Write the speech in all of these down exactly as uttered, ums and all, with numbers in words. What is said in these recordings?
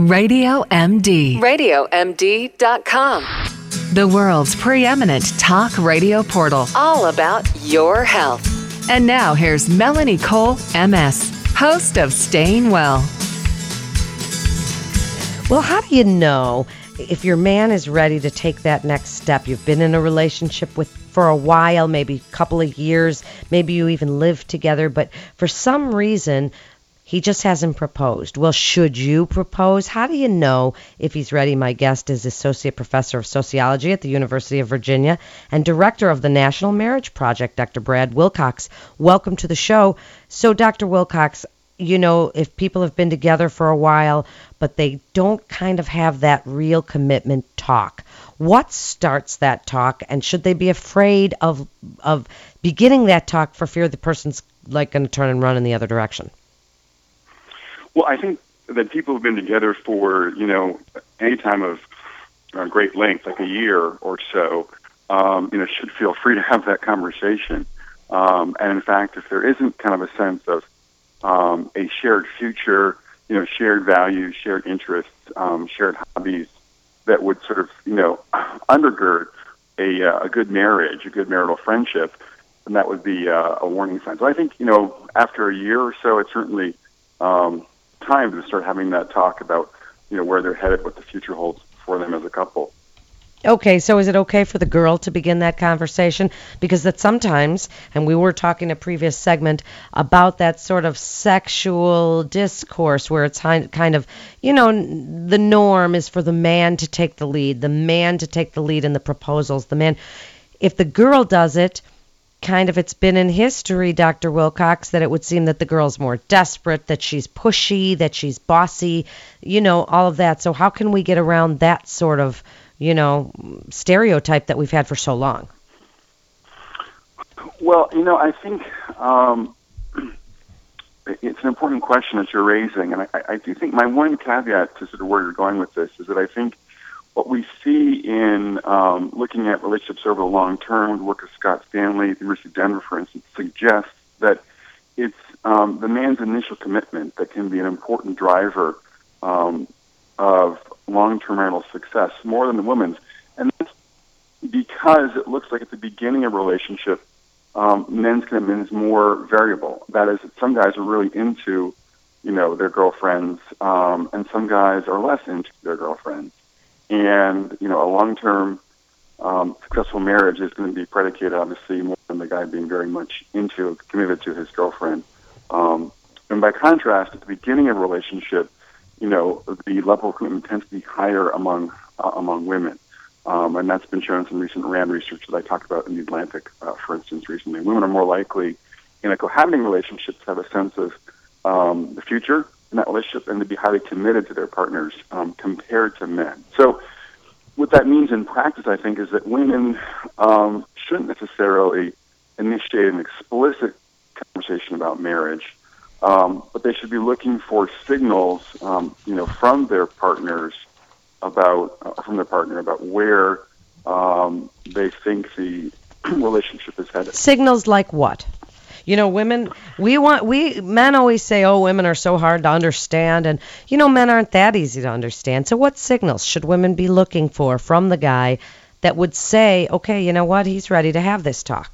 Radio M D. radio m d dot com. The world's preeminent talk radio portal. All about your health. And now here's Melanie Cole, M S, host of Staying Well. Well, how do you know if your man is ready to take that next step? You've been in a relationship with for a while, maybe a couple of years, maybe you even live together, but for some reason, he just hasn't proposed. Well, should you propose? How do you know if he's ready? My guest is Associate Professor of Sociology at the University of Virginia and Director of the National Marriage Project, Doctor Brad Wilcox. Welcome to the show. So, Doctor Wilcox, you know, if people have been together for a while, but they don't kind of have that real commitment talk, what starts that talk, and should they be afraid of of beginning that talk for fear the person's like going to turn and run in the other direction? Well, I think that people who've been together for, you know, any time of uh, great length, like a year or so, um, you know, should feel free to have that conversation. Um, and in fact, if there isn't kind of a sense of um, a shared future, you know, shared values, shared interests, um, shared hobbies that would sort of, you know, undergird a, uh, a good marriage, a good marital friendship, then that would be uh, a warning sign. So I think, you know, after a year or so, it's certainly um, time to start having that talk about, you know, where they're headed, what the future holds for them as a couple. Okay, so is it okay for the girl to begin that conversation? Because that sometimes, and we were talking in a previous segment about that sort of sexual discourse where it's kind of, you know, the norm is for the man to take the lead, the man to take the lead in the proposals, the man. If the girl does it, kind of it's been in history, Doctor Wilcox, that it would seem that the girl's more desperate, that she's pushy, that she's bossy, you know, all of that. So how can we get around that sort of, you know, stereotype that we've had for so long? Well, you know, I think um, it's an important question that you're raising, and I, I do think my one caveat to sort of where you're going with this is that I think what we see in um, looking at relationships over the long term, the work of Scott Stanley at the University of Denver, for instance, suggests that it's um, the man's initial commitment that can be an important driver um, of long-term marital success more than the woman's. And that's because it looks like at the beginning of a relationship, um, men's commitment is more variable. That is, some guys are really into, you know, their girlfriends, um, and some guys are less into their girlfriends. And, you know, a long-term um, successful marriage is going to be predicated, obviously, more than the guy being very much into, committed to his girlfriend. Um, and by contrast, at the beginning of a relationship, you know, the level of commitment tends to be higher among uh, among women. Um, and that's been shown in some recent RAND research that I talked about in the Atlantic, uh, for instance, recently. Women are more likely in a cohabiting relationship to have a sense of um, the future in that relationship and to be highly committed to their partners um, compared to men. So what that means in practice, I think, is that women um, shouldn't necessarily initiate an explicit conversation about marriage, Um, but they should be looking for signals, um, you know, from their partners about, uh, from their partner about where um, they think the relationship is headed. Signals like what? You know, women, we want, we, men always say, oh, women are so hard to understand. And, you know, men aren't that easy to understand. So what signals should women be looking for from the guy that would say, okay, you know what, he's ready to have this talk?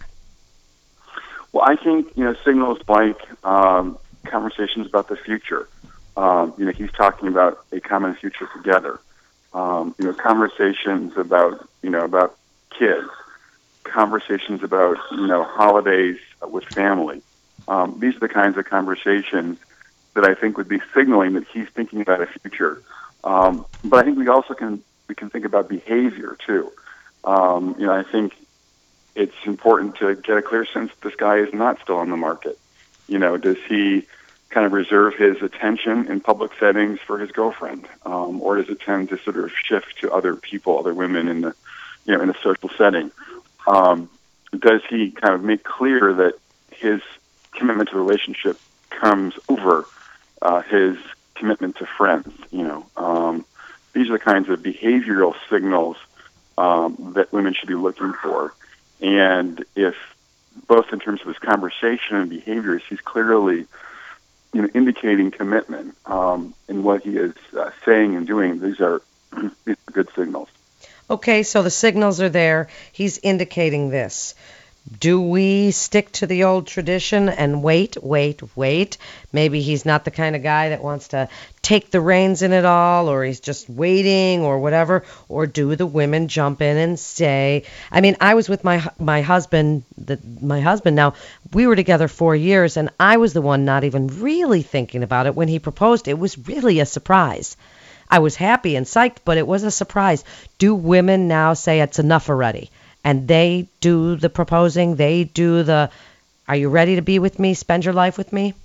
Well, I think, you know, signals like, um, conversations about the future. Um, you know, he's talking about a common future together. Um, you know, conversations about, you know, about kids. Conversations about, you know, holidays with family. Um, these are the kinds of conversations that I think would be signaling that he's thinking about a future. Um, but I think we also can we can think about behavior too. Um, you know, I think it's important to get a clear sense that this guy is not still on the market. You know, does he kind of reserve his attention in public settings for his girlfriend, um, or does it tend to sort of shift to other people, other women in the, you know, in a social setting? Um, does he kind of make clear that his commitment to the relationship comes over uh, his commitment to friends? You know, um, these are the kinds of behavioral signals um, that women should be looking for, and if both in terms of his conversation and behaviors, he's clearly you know, indicating commitment um, in what he is uh, saying and doing. These are, these are good signals. Okay, so the signals are there. He's indicating this. Do we stick to the old tradition and wait, wait, wait? Maybe he's not the kind of guy that wants to take the reins in it all, or he's just waiting or whatever. Or do the women jump in and say, I mean, I was with my my husband, the, my husband now, we were together four years, and I was the one not even really thinking about it when he proposed. It was really a surprise. I was happy and psyched, but it was a surprise. Do women now say it's enough already? And they do the proposing, they do the, are you ready to be with me, spend your life with me?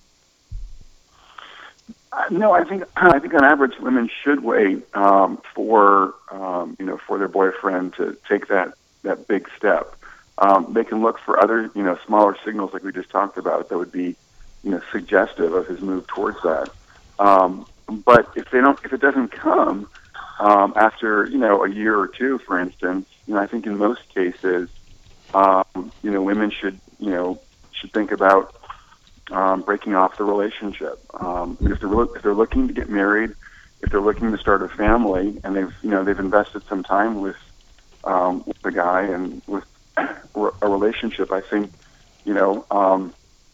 Uh, no, I think I think on average women should wait um, for um, you know for their boyfriend to take that, that big step. Um, they can look for other you know smaller signals like we just talked about that would be you know suggestive of his move towards that. Um, but if they don't, if it doesn't come um, after you know a year or two, for instance. You know, I think in most cases, um, you know, women should, you know, should think about um, breaking off the relationship. Um, if they're lo- if they're looking to get married, if they're looking to start a family, and they've, you know, they've invested some time with um, with the guy and with a relationship, I think, you know, um,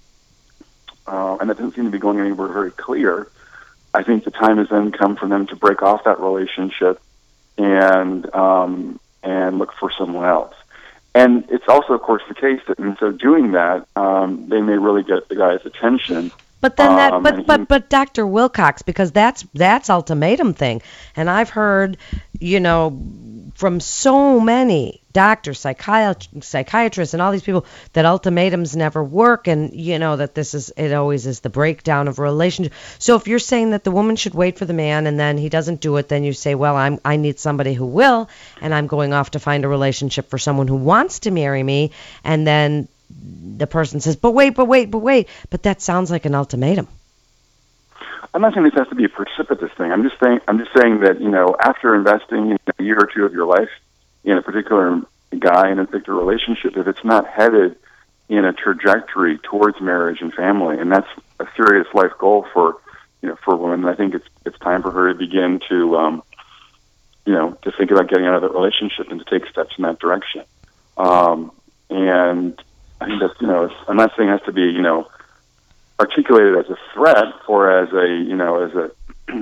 uh, and that doesn't seem to be going anywhere very clear. I think the time has then come for them to break off that relationship and um, and look for someone else. And it's also, of course, the case that in so doing that, um, they may really get the guy's attention. But then that, um, but he, but but Doctor Wilcox, because that's that's ultimatum thing, and I've heard, you know, from so many doctors, psychiat- psychiatrists, and all these people that ultimatums never work, and you know that this is it always is the breakdown of a relationship. So if you're saying that the woman should wait for the man, and then he doesn't do it, then you say, well, I'm I need somebody who will, and I'm going off to find a relationship for someone who wants to marry me, and then the person says, but wait, but wait, but wait, but that sounds like an ultimatum. I'm not saying this has to be a precipitous thing. I'm just saying I'm just saying that you know after investing in a year or two of your life in a particular guy in a particular relationship, if it's not headed in a trajectory towards marriage and family, and that's a serious life goal for you know for a woman, I think it's it's time for her to begin to um, you know to think about getting out of that relationship and to take steps in that direction. Um, and I think that's you know I'm not saying it has to be you know. articulated as a threat or as a, you know, as a,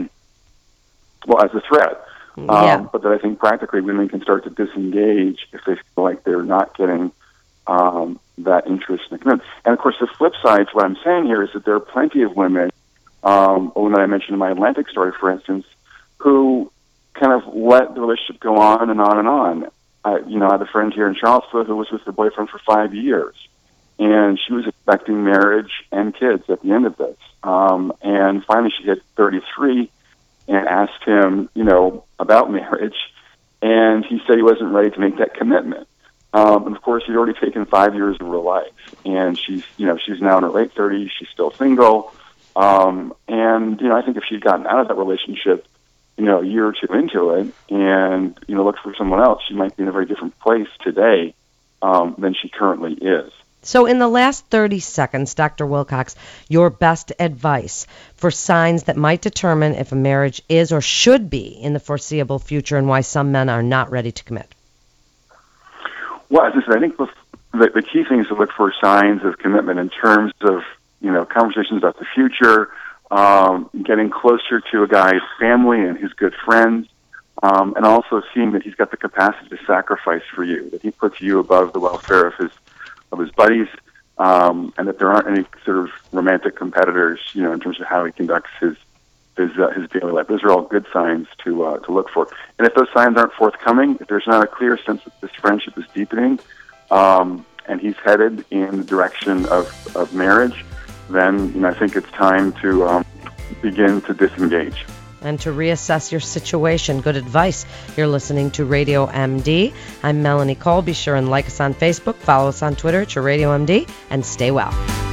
well, as a threat. Yeah. Um, but that I think practically women can start to disengage if they feel like they're not getting um, that interest in the commitment. And of course, the flip side to what I'm saying here is that there are plenty of women, um, a woman I mentioned in my Atlantic story, for instance, who kind of let the relationship go on and on and on. I, you know, I had a friend here in Charlottesville who was with her boyfriend for five years. And she was expecting marriage and kids at the end of this. Um, and finally she hit thirty-three and asked him, you know, about marriage. And he said he wasn't ready to make that commitment. Um, and of course, he'd already taken five years of her life. And she's, you know, she's now in her late thirties. She's still single. Um, and, you know, I think if she'd gotten out of that relationship, you know, a year or two into it and, you know, looked for someone else, she might be in a very different place today um, than she currently is. So in the last thirty seconds, Doctor Wilcox, your best advice for signs that might determine if a marriage is or should be in the foreseeable future and why some men are not ready to commit. Well, as I said, I think the, the key thing is to look for signs of commitment in terms of, you know, conversations about the future, um, getting closer to a guy's family and his good friends, um, and also seeing that he's got the capacity to sacrifice for you, that he puts you above the welfare of his of his buddies, um, and that there aren't any sort of romantic competitors, you know, in terms of how he conducts his his uh, his daily life. Those are all good signs to uh, to look for. And if those signs aren't forthcoming, if there's not a clear sense that this friendship is deepening, um, and he's headed in the direction of, of marriage, then you know I think it's time to um, begin to disengage. And to reassess your situation. Good advice. You're listening to Radio M D. I'm Melanie Cole. Be sure and like us on Facebook, follow us on Twitter at your Radio M D, and stay well.